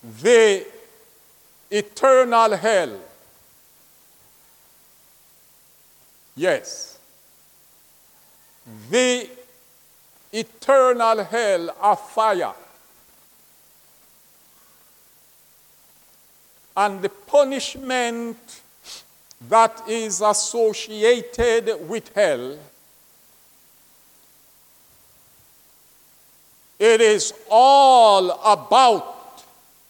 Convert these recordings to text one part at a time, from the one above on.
the eternal hell. Yes. The eternal hell of fire. And the punishment that is associated with hell, it is all about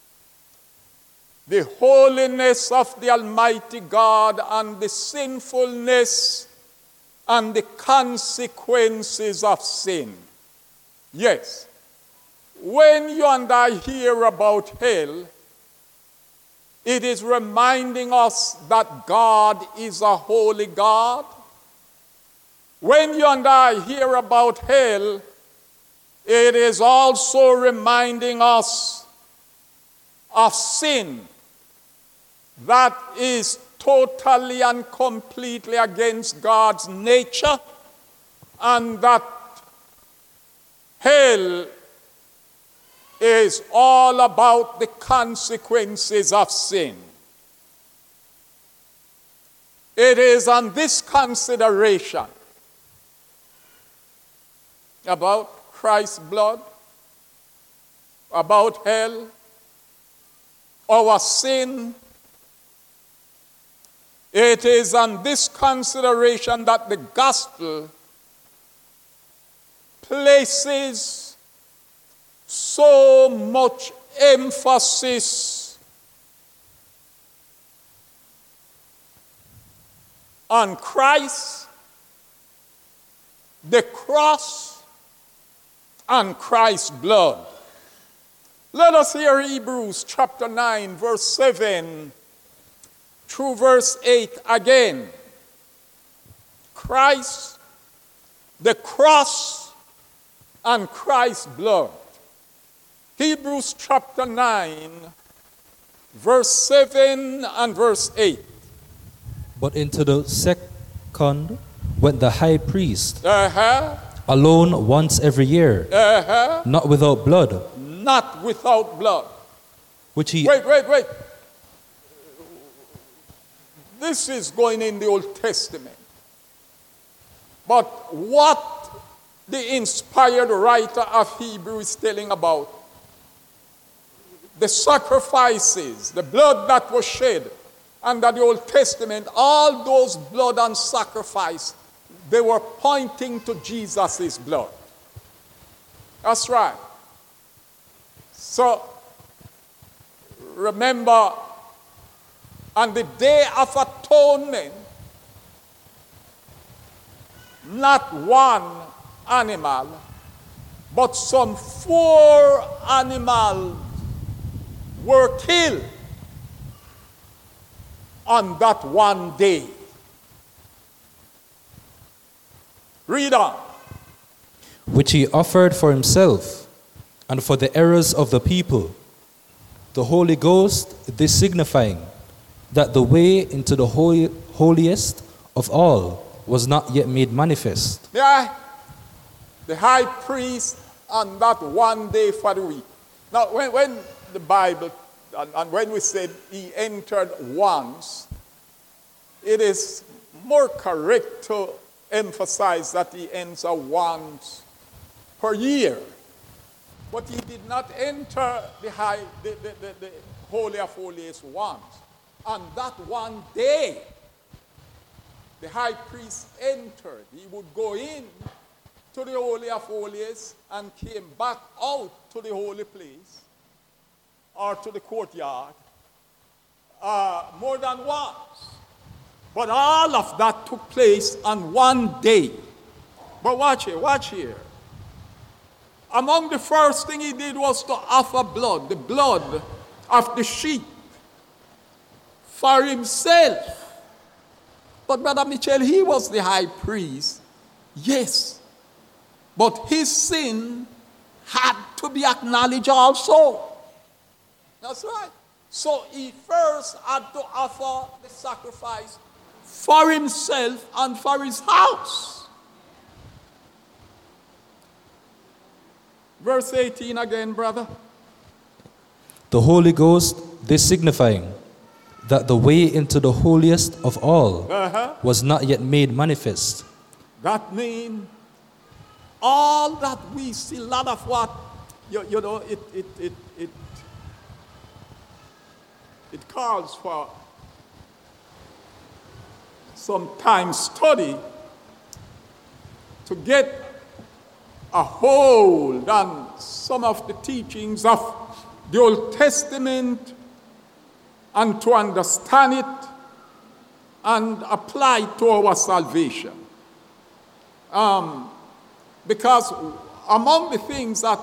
the holiness of the Almighty God and the sinfulness and the consequences of sin. Yes, when you and I hear about hell, it is reminding us that God is a holy God. When you and I hear about hell, it is also reminding us of sin that is totally and completely against God's nature, and that hell is all about the consequences of sin. It is on this consideration about Christ's blood, about hell, our sin. It is on this consideration that the gospel places so much emphasis on Christ, the cross, and Christ's blood. Let us hear Hebrews chapter 9, verse 7 through verse 8 again. Christ, the cross, and Christ's blood. Hebrews chapter 9, verse 7 and verse 8. But into the second went the high priest, alone once every year, not without blood. Not without blood. Which he... Wait. This is going in the Old Testament. But what the inspired writer of Hebrews is telling about, the sacrifices, the blood that was shed under the Old Testament, all those blood and sacrifice, they were pointing to Jesus' blood. That's right. So, remember, on the Day of Atonement, not one animal, but some 4 animals were killed on that one day. Read on. Which he offered for himself and for the errors of the people, the Holy Ghost, this signifying that the way into the holiest of all was not yet made manifest. Yeah, the high priest on that one day for the week. Now, when the Bible, and when we said he entered once, it is more correct to emphasize that he enters once per year. But he did not enter the Holy of Holies once. On that one day, the high priest entered. He would go in to the Holy of Holies and came back out to the holy place or to the courtyard more than once. But all of that took place on one day. But watch here. Among the first thing he did was to offer blood, the blood of the sheep, for himself. But Brother Mitchell, he was the high priest, yes. But his sin had to be acknowledged also. That's right. So he first had to offer the sacrifice for himself and for his house. Verse 18 again, brother. The Holy Ghost, this signifying that the way into the holiest of all was not yet made manifest. That means all that we see, a lot of what, you know, it calls for some time study to get a hold on some of the teachings of the Old Testament and to understand it and apply it to our salvation. Because among the things that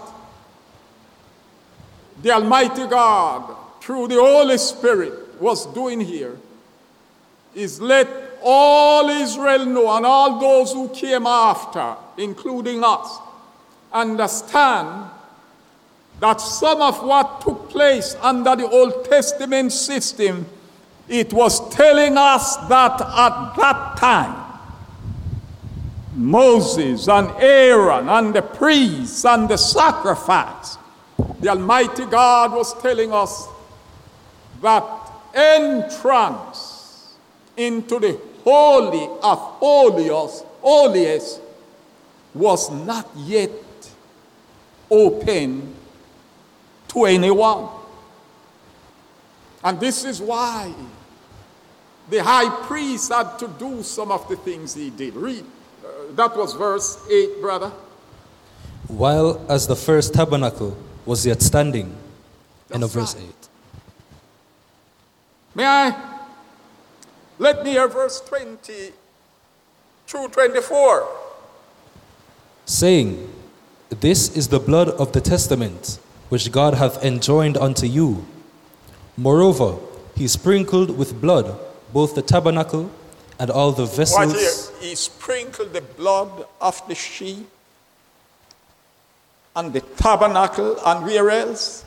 the Almighty God, through the Holy Spirit, was doing here, is let all Israel know, and all those who came after, including us, understand that some of what took place under the Old Testament system, it was telling us that at that time, Moses and Aaron and the priests and the sacrifice, the Almighty God was telling us that entrance into the Holy of Holiest was not yet open to anyone. And this is why the high priest had to do some of the things he did. Read. That was verse 8, brother. While as the first tabernacle was yet standing. End of verse 8. Let me hear verse 20 through 24. Saying, this is the blood of the testament, which God hath enjoined unto you. Moreover, he sprinkled with blood both the tabernacle and all the vessels. Right here, he sprinkled the blood of the sheep and the tabernacle, and where else?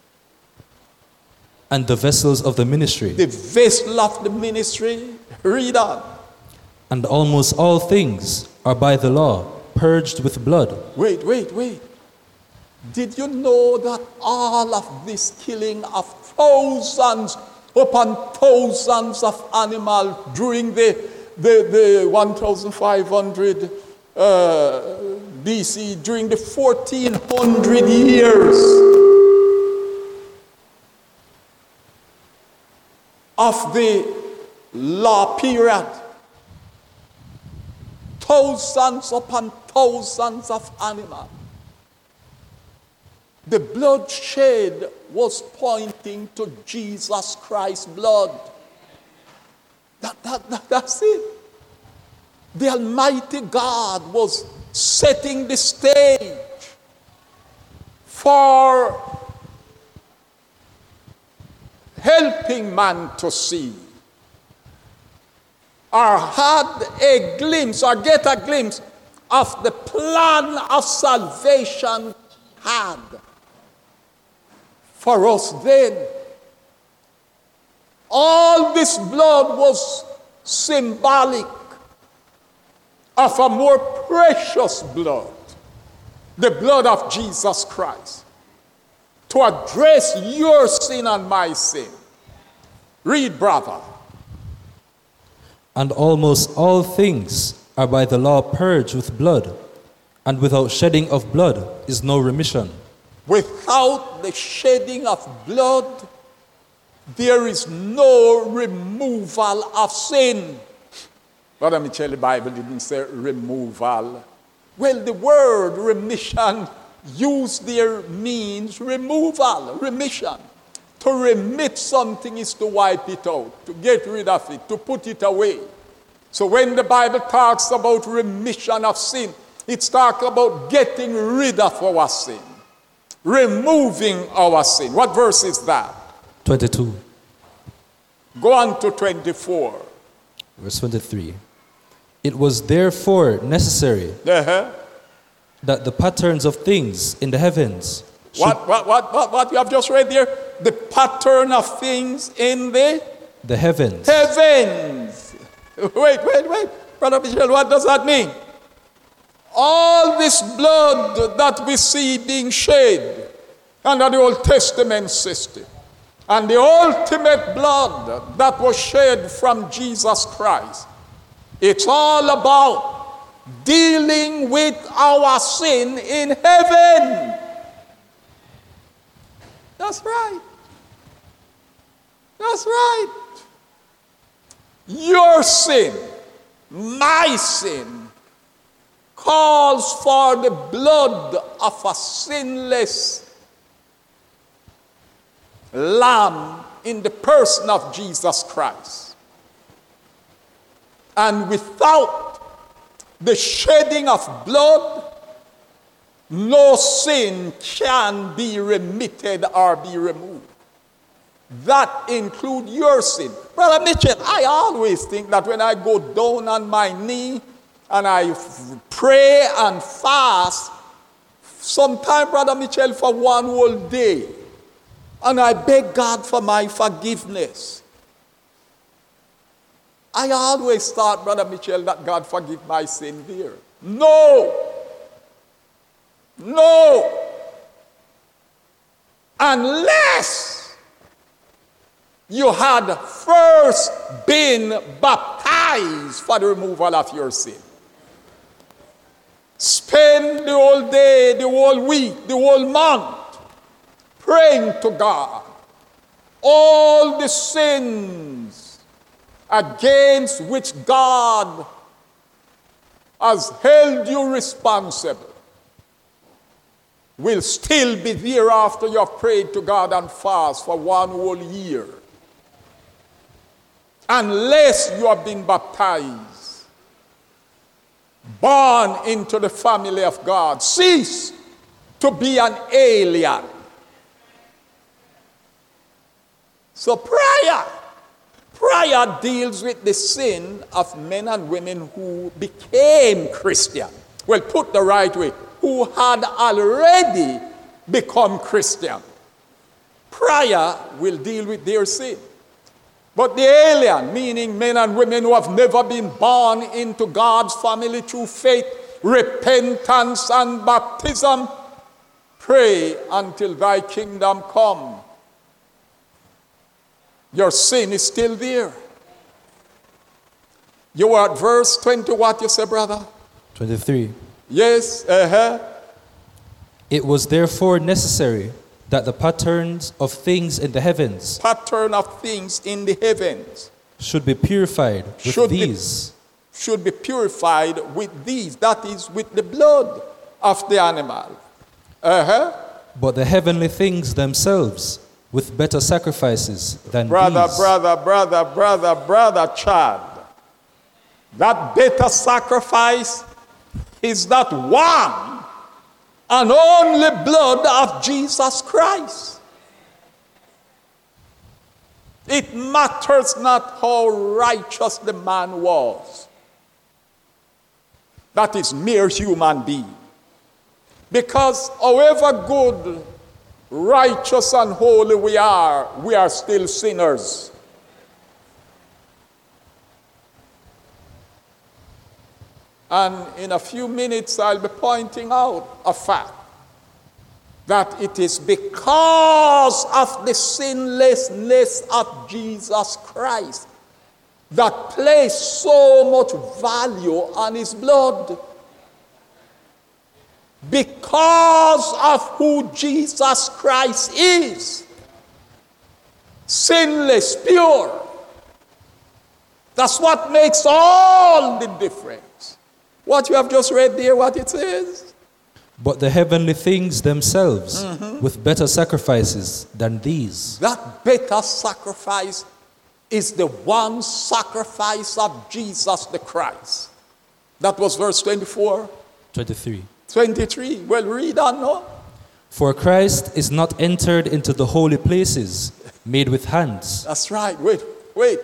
And the vessels of the ministry. The vessel of the ministry. Read on. And almost all things are by the law purged with blood. Wait. Did you know that all of this killing of thousands upon thousands of animals during the 1500 BC, during the 1400 years of the law period, thousands upon thousands of animals. The bloodshed was pointing to Jesus Christ's blood. That's it. The Almighty God was setting the stage for helping man to see, or had a glimpse, or get a glimpse of the plan of salvation had for us then. All this blood was symbolic of a more precious blood, the blood of Jesus Christ, to address your sin and my sin. Read, brother. And almost all things are by the law purged with blood, and without shedding of blood is no remission. Without the shedding of blood, there is no removal of sin. Brother Mitchell, the Bible didn't say removal. Well, the word remission used there means removal, remission. To remit something is to wipe it out, to get rid of it, to put it away. So when the Bible talks about remission of sin, it's talking about getting rid of our sin, removing our sin. What verse is that? 22. Go on to 24. Verse 23. It was therefore necessary that the patterns of things in the heavens should... What you have just read there? The pattern of things in the heavens. Heavens. Wait. Brother Michel, what does that mean? All this blood that we see being shed under the Old Testament system, And the ultimate blood that was shed from Jesus Christ, it's all about dealing with our sin in heaven. That's right. That's right. Your sin, my sin, calls for the blood of a sinless Lamb in the person of Jesus Christ. And without the shedding of blood, no sin can be remitted or be removed. That includes your sin. Brother Mitchell, I always think that when I go down on my knee and I pray and fast, sometimes, Brother Mitchell, for one whole day, and I beg God for my forgiveness, I always thought, Brother Mitchell, that God forgive my sin there. No. No. Unless you had first been baptized for the removal of your sin. Spend the whole day, the whole week, the whole month praying to God all the sins against which God has held you responsible will still be there after you have prayed to God and fast for one whole year. Unless you have been baptized, born into the family of God, cease to be an alien. So prayer deals with the sin of men and women who became Christian. Well, put the right way, who had already become Christian. Prayer will deal with their sin. But the alien, meaning men and women who have never been born into God's family through faith, repentance, and baptism, pray until thy kingdom come. Your sin is still there. You were at verse 20, what you say, brother? 23. Yes, It was therefore necessary that the patterns of things in the heavens pattern of things in the heavens should be purified with should be purified with these, that is, with the blood of the animal. But the heavenly things themselves with better sacrifices than these. Brother Chad, that better sacrifice is that one and only blood of Jesus Christ. It matters not how righteous the man was. That is mere human being. Because however good, righteous, and holy we are still sinners. And in a few minutes, I'll be pointing out a fact that it is because of the sinlessness of Jesus Christ that placed so much value on his blood. Because of who Jesus Christ is. Sinless, pure. That's what makes all the difference. What you have just read there, what it says? But the heavenly things themselves with better sacrifices than these. That better sacrifice is the one sacrifice of Jesus the Christ. That was verse 24. 23. 23. Well, read on, no? For Christ is not entered into the holy places made with hands. That's right. Wait. When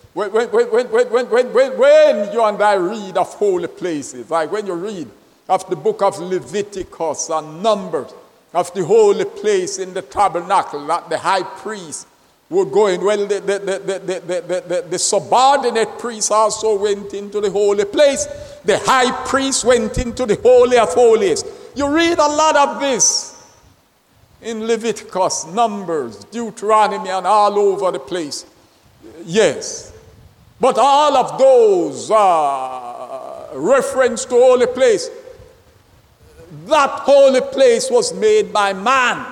you and I read of holy places, like when you read of the book of Leviticus and Numbers, of the holy place in the tabernacle that the high priest would go in. Well, the subordinate priest also went into the holy place. The high priest went into the Holy of Holies. You read a lot of this. in Leviticus, Numbers, Deuteronomy, and all over the place. Yes. But all of those reference to holy place, that holy place was made by man.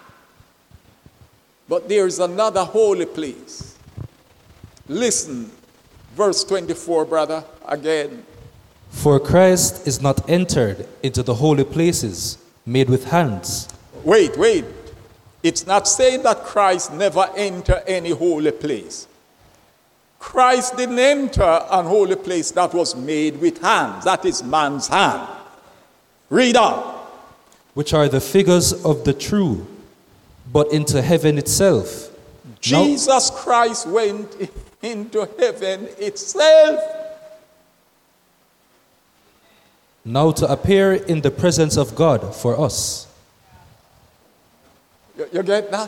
But there is another holy place. Listen, verse 24, brother, again. For Christ is not entered into the holy places made with hands. Wait. It's not saying that Christ never entered any holy place. Christ didn't enter an holy place that was made with hands. That is man's hand. Read on. Which are the figures of the true, but into heaven itself. Jesus Christ went into heaven itself. Now to appear in the presence of God for us. You get that?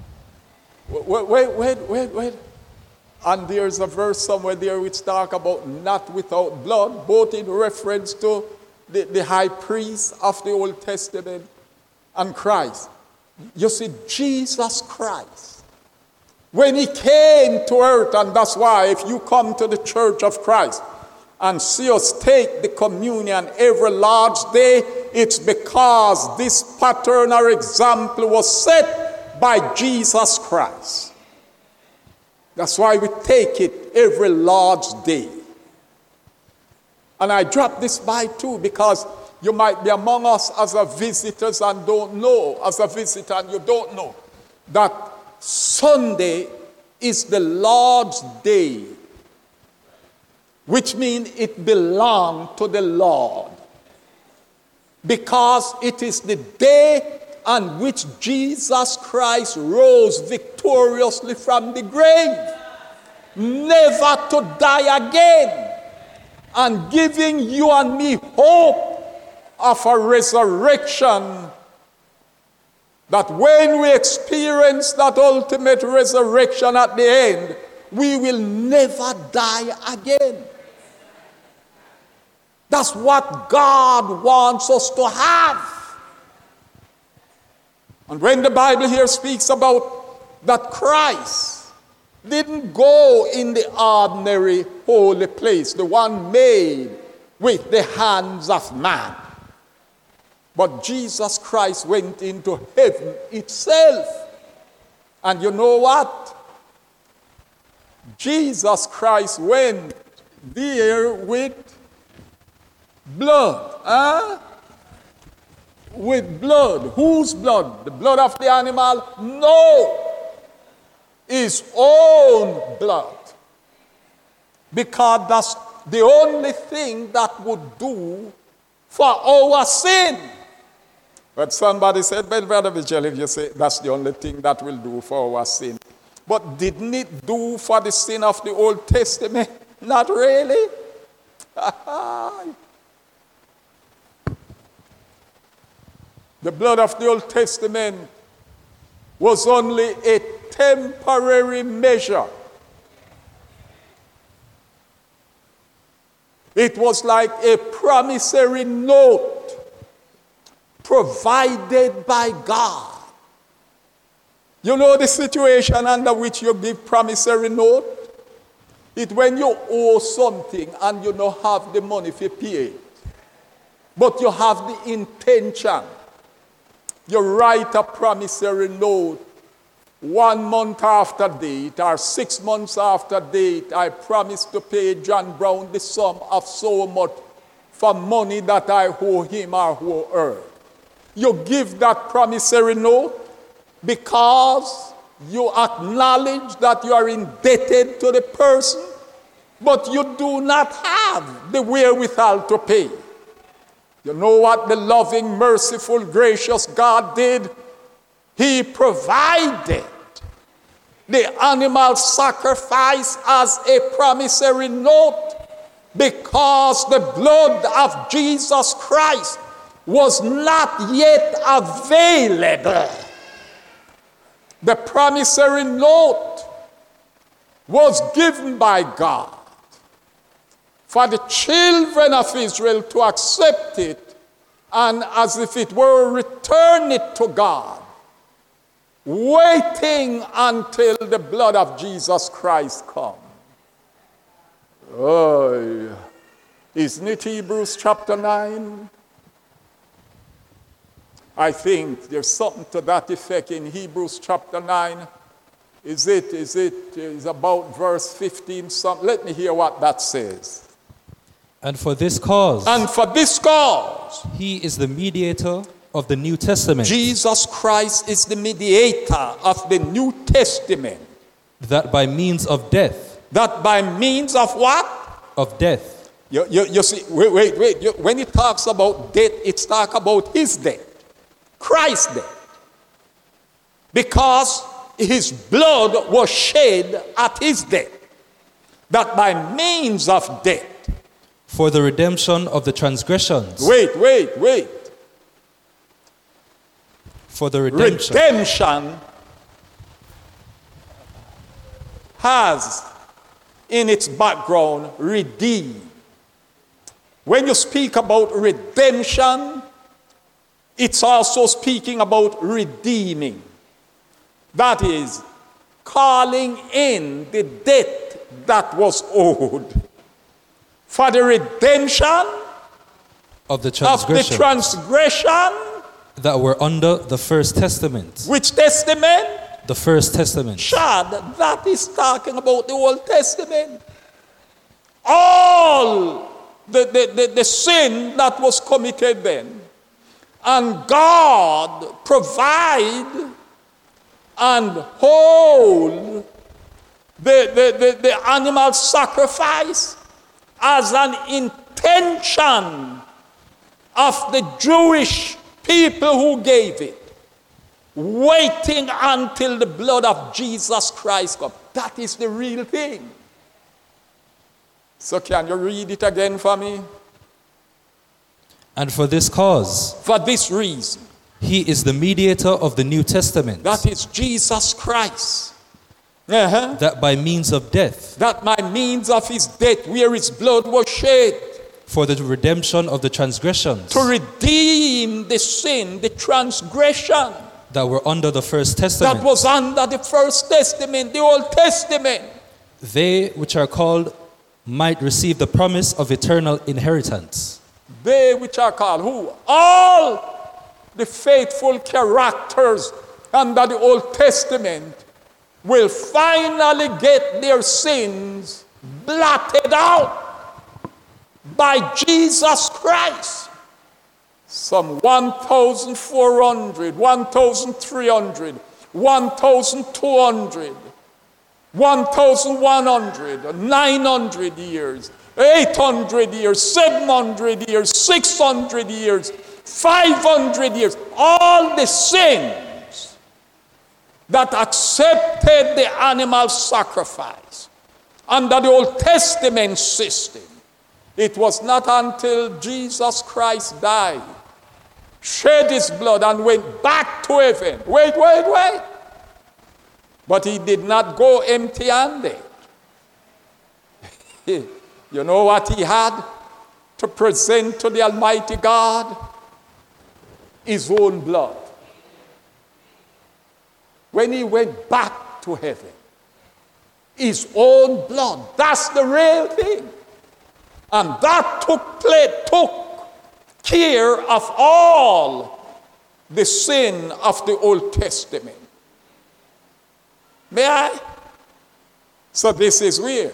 Wait. And there's a verse somewhere there which talk about not without blood, both in reference to the high priest of the Old Testament and Christ. You see, Jesus Christ, when he came to earth, and that's why if you come to the Church of Christ and see us take the communion every Lord's Day, it's because this pattern or example was set by Jesus Christ. That's why we take it every Lord's Day. And I drop this by too because you might be among us as a visitors and don't know, as a visitor and you don't know, that Sunday is the Lord's Day, which means it belongs to the Lord. Because it is the day on which Jesus Christ rose victoriously from the grave, never to die again, and giving you and me hope of a resurrection, that when we experience that ultimate resurrection at the end, we will never die again. That's what God wants us to have. And when the Bible here speaks about that Christ didn't go in the ordinary holy place, the one made with the hands of man, but Jesus Christ went into heaven itself. And you know what? Jesus Christ went there with blood. With blood. Whose blood? The blood of the animal? No. His own blood. Because that's the only thing that would do for our sin. But somebody said, well, Brother Vigil, if you say that's the only thing that will do for our sin. But didn't it do for the sin of the Old Testament? Not really. The blood of the Old Testament was only a temporary measure. It was like a promissory note provided by God. You know the situation under which you give promissory note? It's when you owe something and you don't have the money to pay it. But you have the intention. You write a promissory note 1 month after date or 6 months after date. I promise to pay John Brown the sum of so much for money that I owe him or owe her. You give that promissory note because you acknowledge that you are indebted to the person, but you do not have the wherewithal to pay. You know what the loving, merciful, gracious God did? He provided the animal sacrifice as a promissory note because the blood of Jesus Christ was not yet available. The promissory note was given by God for the children of Israel to accept it and as if it were return it to God waiting until the blood of Jesus Christ comes. Oh, isn't it Hebrews chapter 9? I think there's something to that effect in Hebrews chapter 9. Is about verse 15 something? Let me hear what that says. And for this cause, he is the mediator of the New Testament. Jesus Christ is the mediator of the New Testament. That by means of death. That by means of what? Of death. You see, wait. When it talks about death, it's talk about his death. Christ's death. Because his blood was shed at his death. That by means of death. For the redemption of the transgressions. Wait. For the redemption. Redemption has in its background redeem. When you speak about redemption, it's also speaking about redeeming. That is, calling in the debt that was owed. For the redemption of the transgression that were under the First Testament. Which testament? The First Testament. Chad, that is talking about the Old Testament. All the sin that was committed then. And God provide and hold the animal sacrifice as an intention of the Jewish people who gave it, waiting until the blood of Jesus Christ comes. That is the real thing. So can you read it again for me? And for this cause, for this reason, he is the mediator of the New Testament. That is Jesus Christ. That by means of death. That by means of his death, where his blood was shed. For the redemption of the transgressions. To redeem the sin, the transgression. That were under the First Testament. That was under the First Testament, the Old Testament. They which are called might receive the promise of eternal inheritance. They which are called who? All the faithful characters under the Old Testament will finally get their sins blotted out by Jesus Christ. Some 1,400, 1,300, 1,200, 1,100, 900 years, 800 years, 700 years, 600 years, 500 years, all the sins that accepted the animal sacrifice under the Old Testament system. It was not until Jesus Christ died, shed his blood, and went back to heaven. Wait. But he did not go empty-handed. You know what he had to present to the Almighty God? His own blood. When he went back to heaven, his own blood. That's the real thing. And that took care of all the sin of the Old Testament. May I? So this is where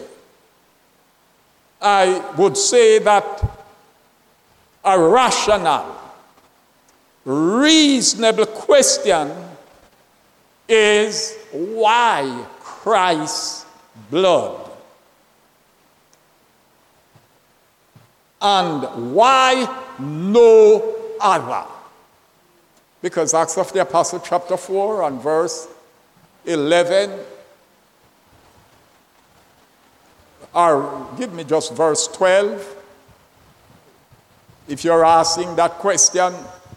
I would say that a rational, reasonable question is why Christ's blood? And why no other? Because Acts of the Apostle chapter 4 and verse 11, or give me just verse 12. If you're asking that question,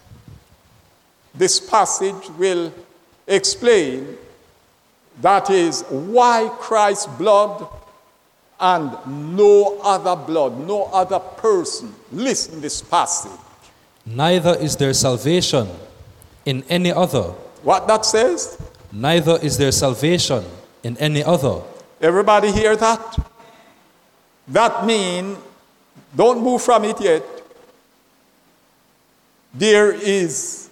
this passage will explain that is why Christ's blood and no other blood, no other person. Listen to this passage. Neither is there salvation in any other. What that says? neither is there salvation in any other. Everybody hear that? That means, don't move from it yet, there is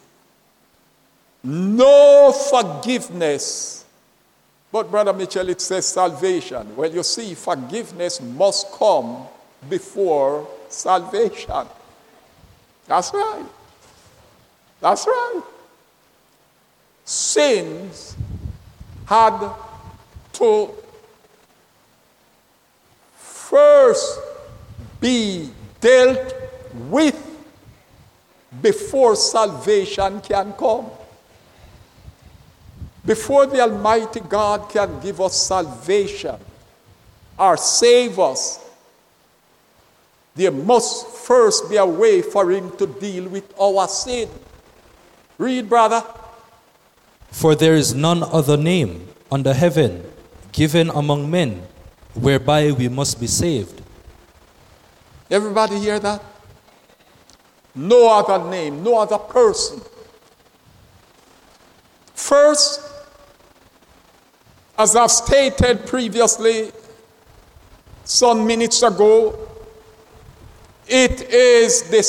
no forgiveness. But Brother Mitchell, it says salvation. Well, you see, forgiveness must come before salvation. That's right. That's right. Sins had to first be dealt with before salvation can come. Before the Almighty God can give us salvation or save us, there must first be a way for him to deal with our sin. Read, brother. For there is none other name under heaven given among men whereby we must be saved. Everybody hear that? No other name, no other person. First, as I've stated previously, some minutes ago, it is the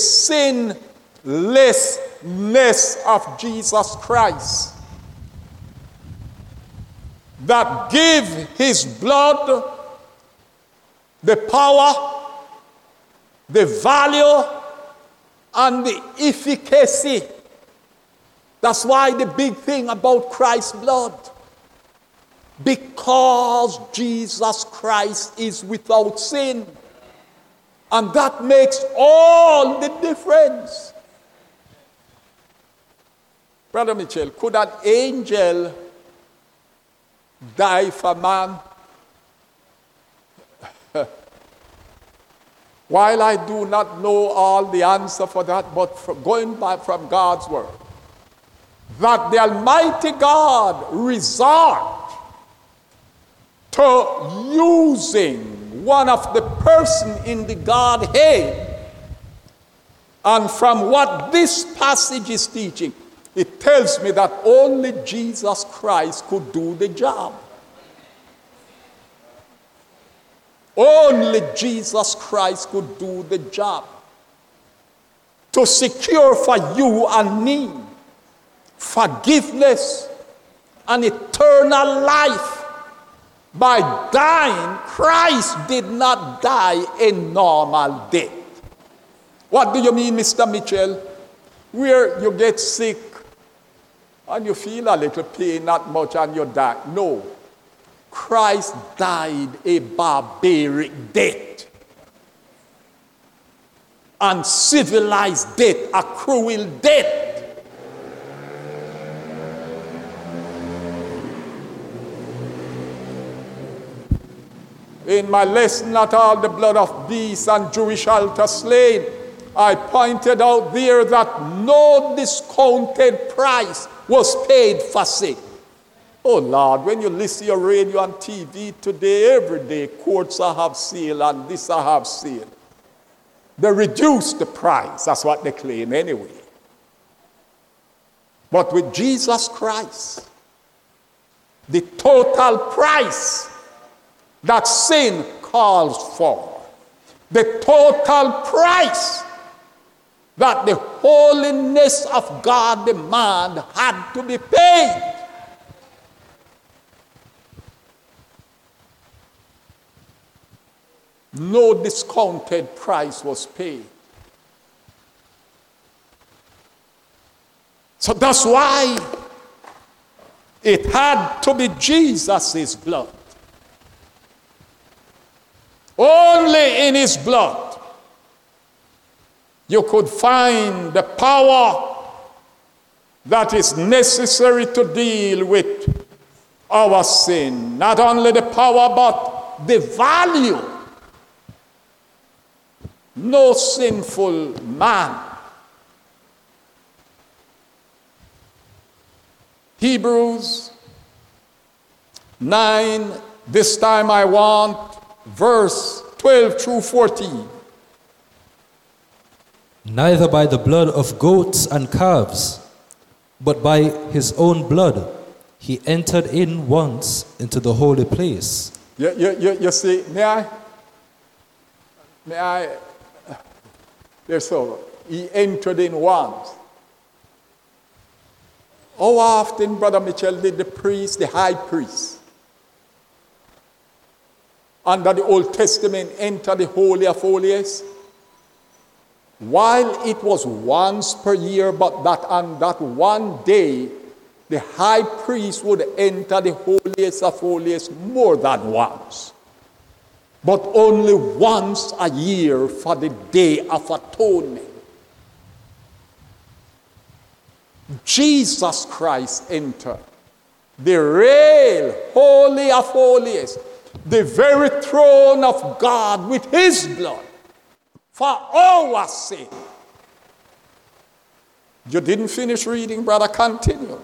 sinlessness of Jesus Christ that give his blood the power, the value, and the efficacy. That's why the big thing about Christ's blood. Because Jesus Christ is without sin. And that makes all the difference. Brother Mitchell, could an angel die for man? While I do not know all the answer for that, but going back from God's word, that the Almighty God resort to using one of the person in the Godhead. And from what this passage is teaching, it tells me that only Jesus Christ could do the job. Only Jesus Christ could do the job. To secure for you and me forgiveness and eternal life by dying. Christ did not die a normal death. What do you mean, Mr. Mitchell? Where you get sick and you feel a little pain, not much, and you die. No. Christ died a barbaric death. Uncivilized death, a cruel death. In my lesson, Not All the Blood of Beasts and Jewish Altar Slain, I pointed out there that no discounted price was paid for sin. Oh Lord, when you listen to your radio and TV today, every day, courts I have sale and this I have sale. They reduce the price. That's what they claim anyway. But with Jesus Christ, the total price that sin calls for, the total price that the holiness of God demand had to be paid. No discounted price was paid. So that's why it had to be Jesus' blood. Only in his blood you could find the power that is necessary to deal with our sin. Not only the power, but the value. No sinful man. Hebrews 9, this time I want verse 12 through 14. Neither by the blood of goats and calves, but by his own blood, he entered in once into the holy place. You see, may I, there's so, he entered in once. How often, Brother Mitchell, did the high priest, under the Old Testament, enter the Holy of Holies? While it was once per year, but that on that one day, the high priest would enter the Holiest of Holies more than once, but only once a year for the Day of Atonement. Jesus Christ entered the real Holy of Holies, the very throne of God, with his blood for our sin. You didn't finish reading, brother. Continue.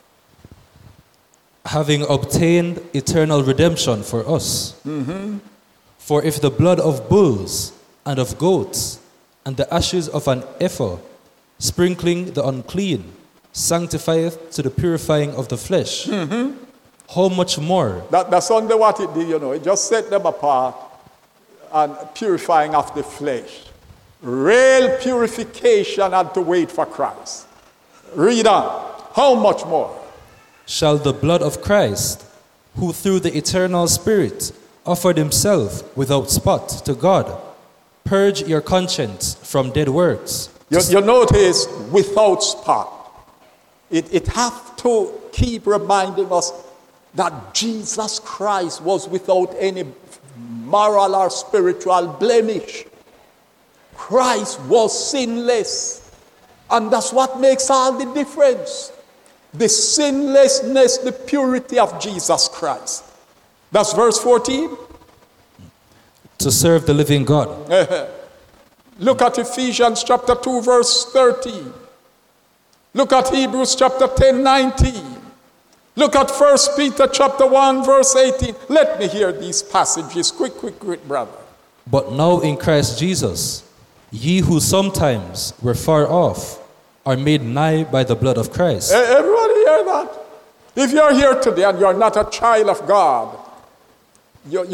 Having obtained eternal redemption for us. For if the blood of bulls and of goats and the ashes of an ephah, sprinkling the unclean, sanctifieth to the purifying of the flesh, how much more? That's only what it did, It just set them apart and purifying of the flesh. Real purification had to wait for Christ. Read on. How much more? Shall the blood of Christ, who through the eternal Spirit offered himself without spot to God, purge your conscience from dead works? You notice, without spot. It have to keep reminding us that Jesus Christ was without any moral or spiritual blemish. Christ was sinless. And that's what makes all the difference. The sinlessness, the purity of Jesus Christ. That's verse 14. To serve the living God. Look at Ephesians chapter 2, verse 13. Look at Hebrews chapter 10, 19. Look at 1 Peter chapter 1, verse 18. Let me hear these passages. Quick, brother. But now in Christ Jesus, ye who sometimes were far off are made nigh by the blood of Christ. Everybody hear that? If you're here today and you're not a child of God, you're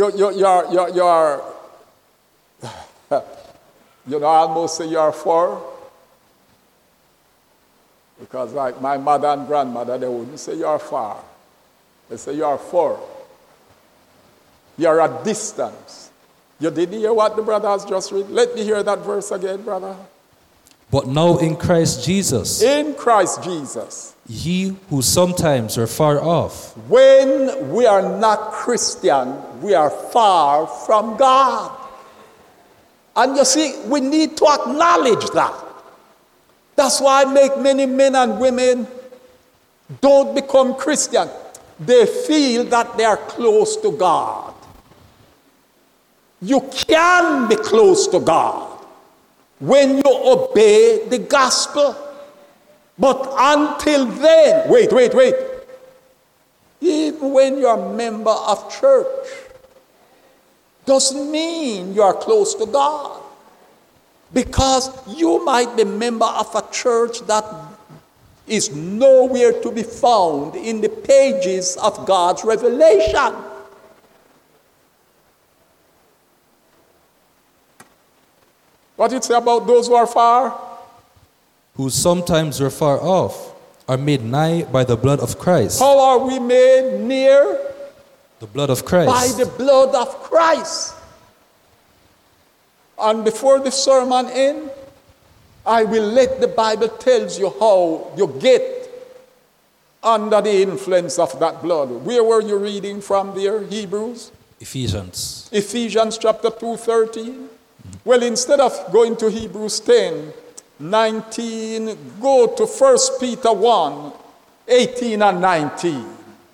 I almost say you're for. Because like my mother and grandmother, they wouldn't say you're far. They say you're for. You're at distance. You didn't hear what the brother has just read? Let me hear that verse again, brother. But now in Christ Jesus. In Christ Jesus. Ye who sometimes are far off. When we are not Christian, we are far from God. And you see, we need to acknowledge that. That's why I make many men and women don't become Christian. They feel that they are close to God. You can be close to God when you obey the gospel. But until then, wait. Even when you're a member of church, doesn't mean you are close to God. Because you might be a member of a church that is nowhere to be found in the pages of God's revelation. What it say about those who are far? Who sometimes were far off are made nigh by the blood of Christ. How are we made near? The blood of Christ. By the blood of Christ. And before the sermon ends, I will let the Bible tells you how you get under the influence of that blood. Where were you reading from there? Hebrews? Ephesians. Ephesians chapter 2, 13. Well, instead of going to Hebrews 10, 19, go to 1 Peter 1, 18 and 19.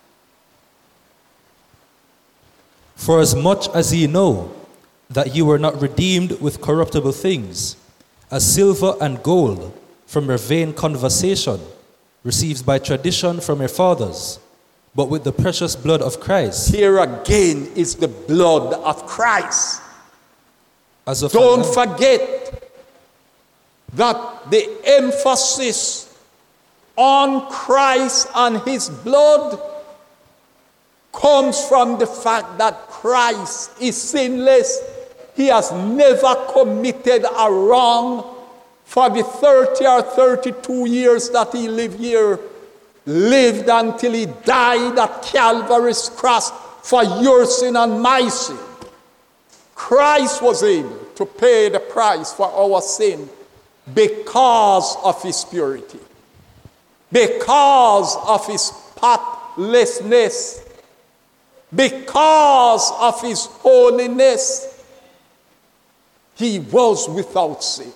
For as much as ye know that you were not redeemed with corruptible things, as silver and gold from your vain conversation, received by tradition from your fathers, but with the precious blood of Christ. Here again is the blood of Christ. As of Don't forget that the emphasis on Christ and his blood comes from the fact that Christ is sinless. He has never committed a wrong for the 30 or 32 years that he lived here. Lived until he died at Calvary's cross for your sin and my sin. Christ was able to pay the price for our sin because of his purity, because of his spotlessness, because of his holiness. He was without sin.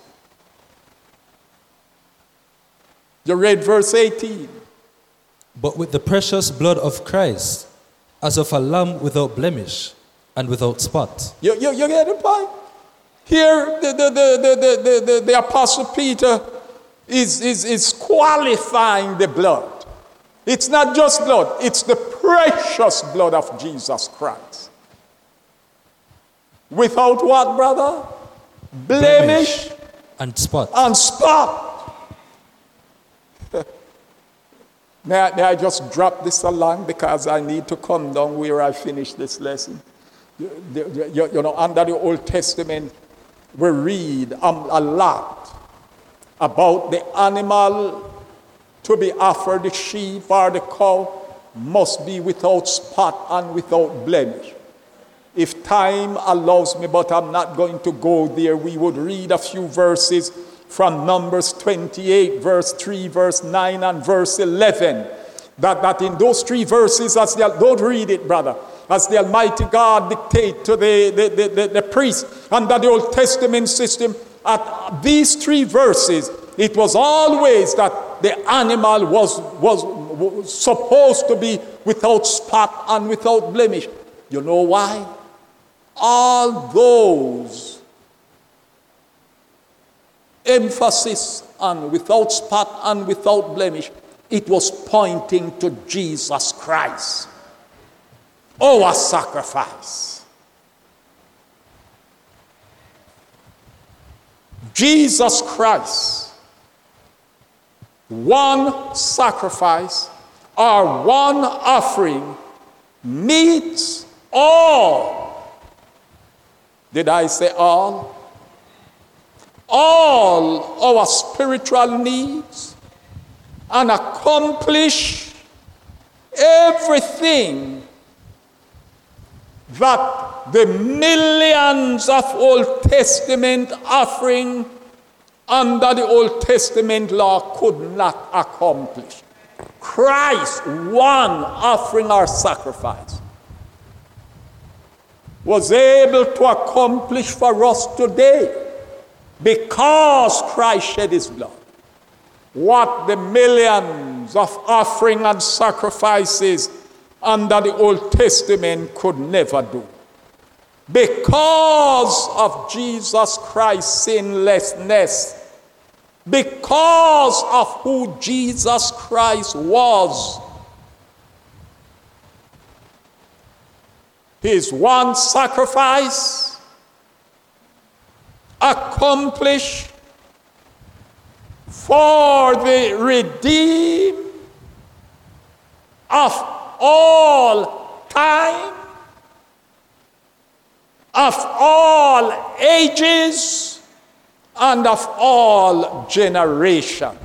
You read verse 18. But with the precious blood of Christ, as of a lamb without blemish and without spot. You get the point? Here, the Apostle Peter is qualifying the blood. It's not just blood, it's the precious blood of Jesus Christ. Without what, brother? Blemish and spot. And spot. May I just drop this along because I need to come down where I finish this lesson. You know, under the Old Testament, we read a lot about the animal to be offered, the sheep or the cow, must be without spot and without blemish. If time allows me, but I'm not going to go there, we would read a few verses from Numbers 28, verse 3, verse 9, and verse 11. That in those three verses, don't read it, brother, as the Almighty God dictate to the priest under the Old Testament system, at these three verses, it was always that the animal was supposed to be without spot and without blemish. You know why? All those emphasis on without spot and without blemish, it was pointing to Jesus Christ, our sacrifice. Jesus Christ, one sacrifice or one offering meets all. Did I say all? All our spiritual needs and accomplish everything that the millions of Old Testament offering under the Old Testament law could not accomplish. Christ, one offering or sacrifice, was able to accomplish for us today because Christ shed his blood what the millions of offering and sacrifices under the Old Testament could never do. Because of Jesus Christ's sinlessness, because of who Jesus Christ was, his one sacrifice accomplished for the redeemed of all time, of all ages, and of all generations.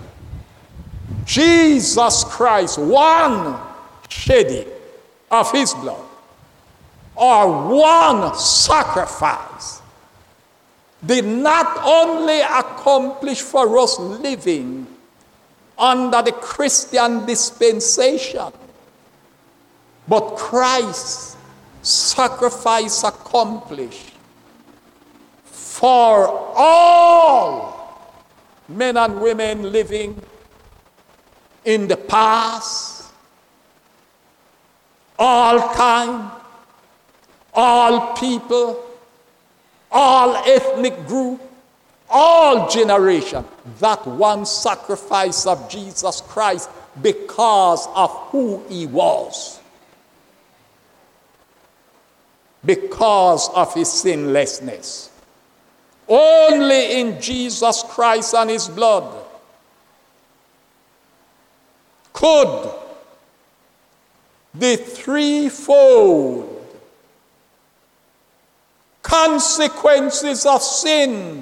Jesus Christ, one shedding of his blood, or one sacrifice, did not only accomplish for us living under the Christian dispensation, but Christ's sacrifice accomplished for all men and women living in the past, all time, all people, all ethnic group, all generation. That one sacrifice of Jesus Christ because of who he was, because of his sinlessness. Only in Jesus Christ and his blood could the threefold consequences of sin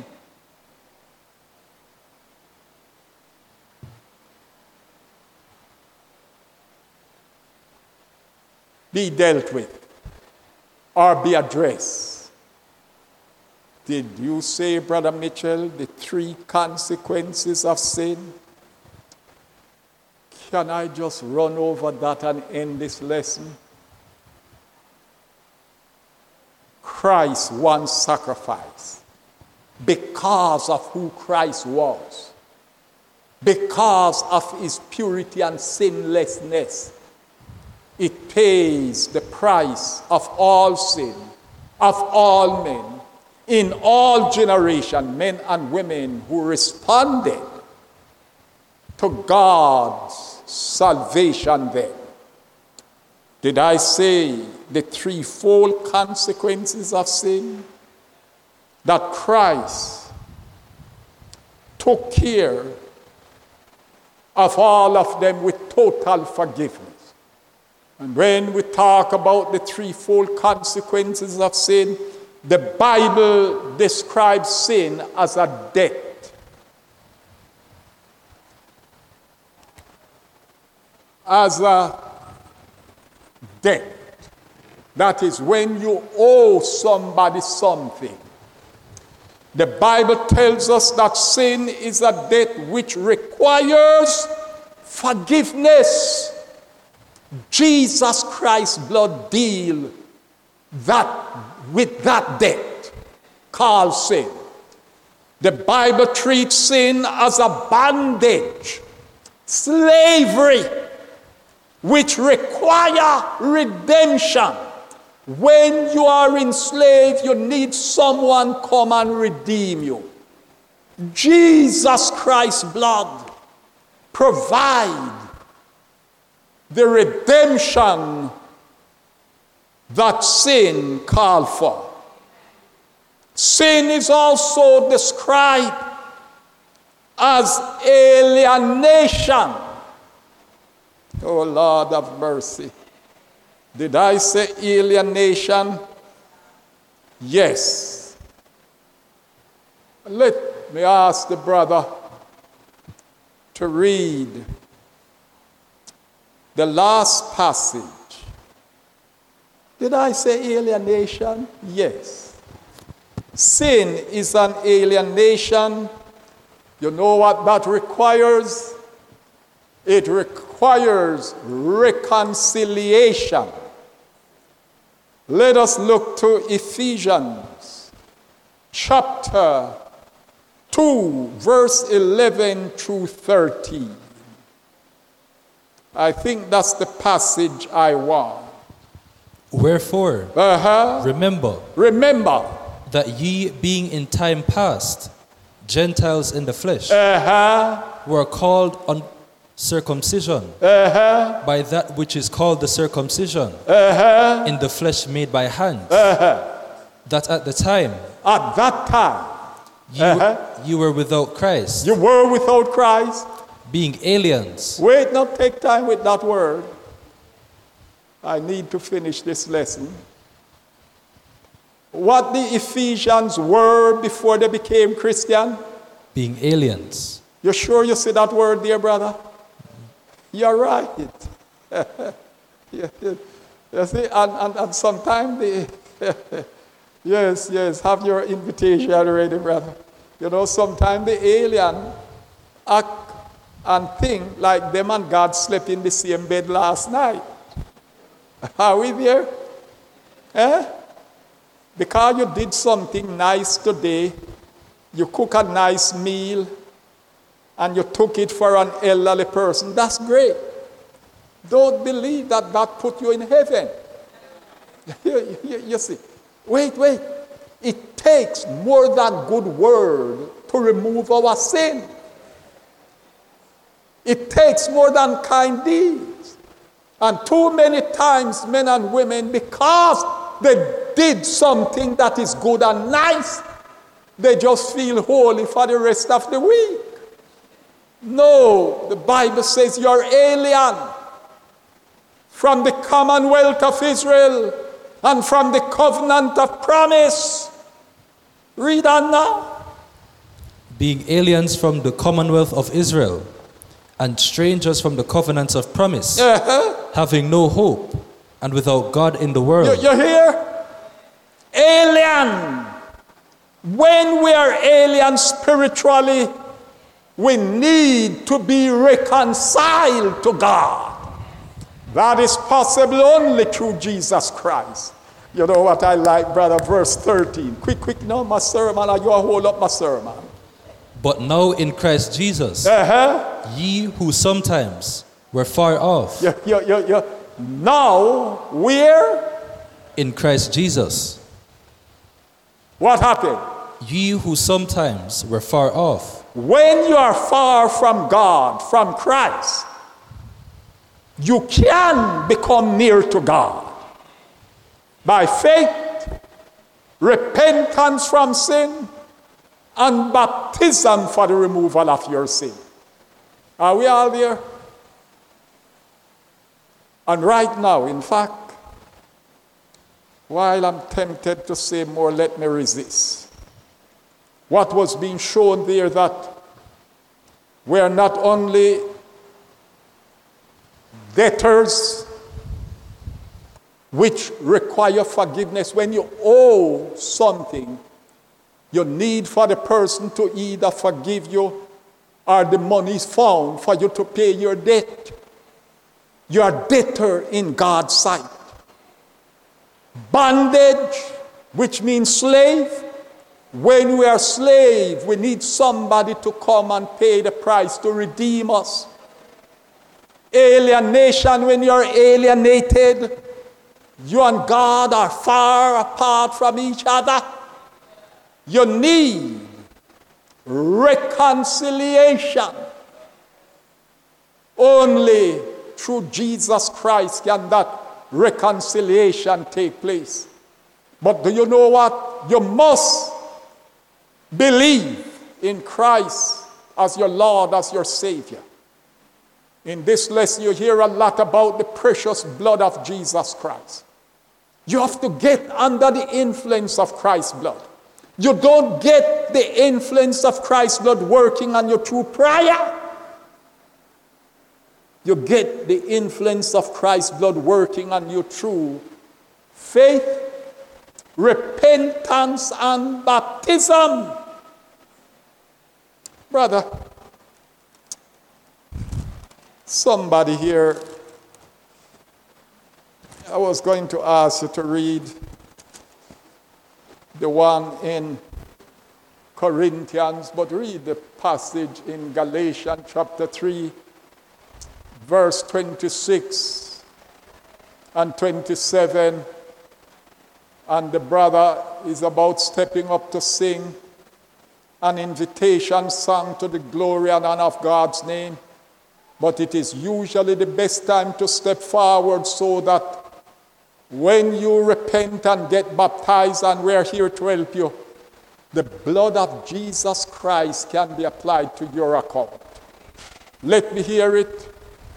be dealt with or be addressed. Did you say, Brother Mitchell, the three consequences of sin? Can I just run over that and end this lesson? Christ once sacrificed because of who Christ was, because of his purity and sinlessness. It pays the price of all sin, of all men, in all generations, men and women who responded to God's salvation then. Did I say the threefold consequences of sin? That Christ took care of all of them with total forgiveness. And when we talk about the threefold consequences of sin, the Bible describes sin as a debt. As a debt. That is when you owe somebody something. The Bible tells us that sin is a debt which requires forgiveness. Jesus Christ's blood deal with that debt called sin. The Bible treats sin as a bondage, slavery, which require redemption. When you are enslaved, you need someone come and redeem you. Jesus Christ's blood provides the redemption that sin called for. Sin is also described as alienation. Oh, Lord of mercy. Did I say alienation? Yes. Let me ask the brother to read the last passage. Did I say alienation? Yes. Sin is an alienation. You know what that requires? It requires reconciliation. Let us look to Ephesians chapter 2, verse 11 through 13. I think that's the passage I want. Wherefore, remember that ye, being in time past Gentiles in the flesh, were called uncircumcision by that which is called the circumcision in the flesh made by hands, that at that time you were without Christ. You were without Christ. Being aliens. Wait, not take time with that word. I need to finish this lesson. What the Ephesians were before they became Christian? Being aliens. You sure you see that word, dear brother? You're right. You see, and sometimes yes, have your invitation ready, brother. You know, sometimes the alien act and think like them and God slept in the same bed last night. Are we there? Because you did something nice today, you cook a nice meal, and you took it for an elderly person, that's great. Don't believe that God put you in heaven. You see. Wait. It takes more than good word to remove our sin. It takes more than kind deeds. And too many times, men and women, because they did something that is good and nice, they just feel holy for the rest of the week. No, the Bible says you're alien from the commonwealth of Israel and from the covenant of promise. Read on now. Being aliens from the commonwealth of Israel and strangers from the covenants of promise, having no hope and without God in the world. You hear? Alien. When we are alien spiritually, we need to be reconciled to God. That is possible only through Jesus Christ. You know what I like, brother? Verse 13. Quick, now, my sermon, or you hold up my sermon. But now in Christ Jesus, ye who sometimes were far off. Now, where? In Christ Jesus. What happened? Ye who sometimes were far off. When you are far from God, from Christ, you can become near to God. By faith, repentance from sin, and baptism for the removal of your sin. Are we all there? And right now, in fact, while I'm tempted to say more, let me resist. What was being shown there, that we're not only debtors which require forgiveness. When you owe something, you need for the person to either forgive you or the money is found for you to pay your debt. You are debtor in God's sight. Bondage, which means slave. When we are slave, we need somebody to come and pay the price to redeem us. Alienation, when you're alienated, you and God are far apart from each other. You need reconciliation. Only through Jesus Christ can that reconciliation take place. But do you know what? You must believe in Christ as your Lord, as your Savior. In this lesson, you hear a lot about the precious blood of Jesus Christ. You have to get under the influence of Christ's blood. You don't get the influence of Christ's blood working on you through prayer. You get the influence of Christ's blood working on you through faith, repentance, and baptism. Brother, somebody here, I was going to ask you to read the one in Corinthians, but read the passage in Galatians chapter 3, verse 26 and 27. And the brother is about stepping up to sing an invitation song to the glory and honor of God's name. But it is usually the best time to step forward so that when you repent and get baptized, and we're here to help you, the blood of Jesus Christ can be applied to your account. Let me hear it.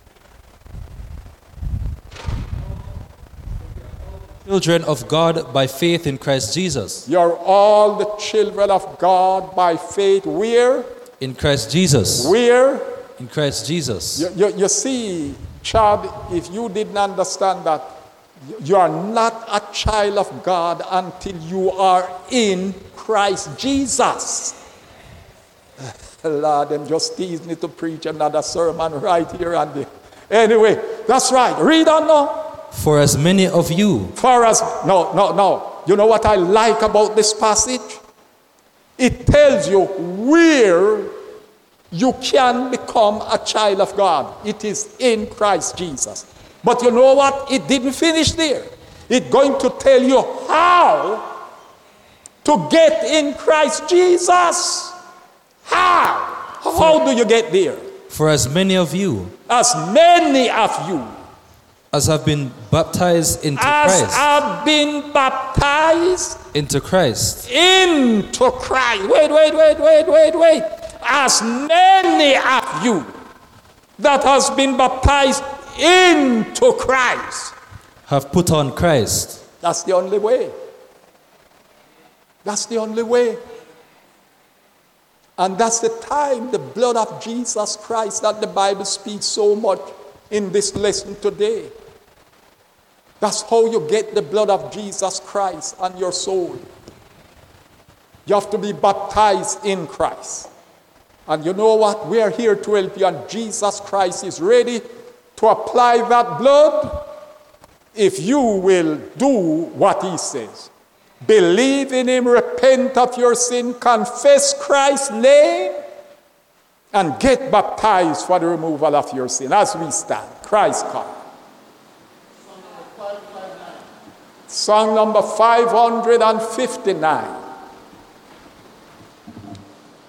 Children of God by faith in Christ Jesus. You're all the children of God by faith. Where? In Christ Jesus. Where? In Christ Jesus. You see, Chad, if you didn't understand that, you are not a child of God until you are in Christ Jesus. Lord, I'm just teasing me to preach another sermon right here and there. Anyway, that's right. Read on now. For as many of you. No. You know what I like about this passage? It tells you where you can become a child of God. It is in Christ Jesus. But you know what? It didn't finish there. It's going to tell you how to get in Christ Jesus. How do you get there? For as many of you. As many of you. As have been baptized into Christ. As have been baptized. Into Christ. Into Christ. Wait. As many of you that has been baptized into Christ. Have put on Christ. That's the only way. That's the only way. And that's the time, the blood of Jesus Christ that the Bible speaks so much in this lesson today. That's how you get the blood of Jesus Christ on your soul. You have to be baptized in Christ. And you know what? We are here to help you, and Jesus Christ is ready to apply that blood if you will do what he says. Believe in him, repent of your sin, confess Christ's name, and get baptized for the removal of your sin. As we stand, Christ come. Song number 559.